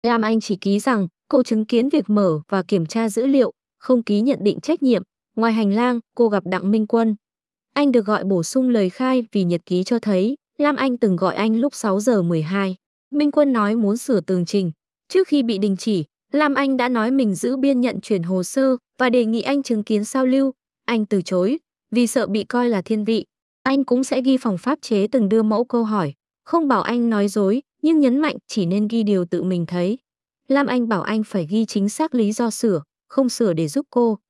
Lam Anh chỉ ký rằng cô chứng kiến việc mở và kiểm tra dữ liệu, không ký nhận định trách nhiệm. Ngoài hành lang, cô gặp Đặng Minh Quân. Anh được gọi bổ sung lời khai vì nhật ký cho thấy Lam Anh từng gọi anh lúc 6 giờ 12. Minh Quân nói muốn sửa tường trình. Trước khi bị đình chỉ, Lam Anh đã nói mình giữ biên nhận chuyển hồ sơ và đề nghị anh chứng kiến sao lưu. Anh từ chối vì sợ bị coi là thiên vị. Anh cũng sẽ ghi phòng pháp chế từng đưa mẫu câu hỏi, không bảo anh nói dối, nhưng nhấn mạnh chỉ nên ghi điều tự mình thấy. Lam Anh bảo anh phải ghi chính xác lý do sửa, không sửa để giúp cô.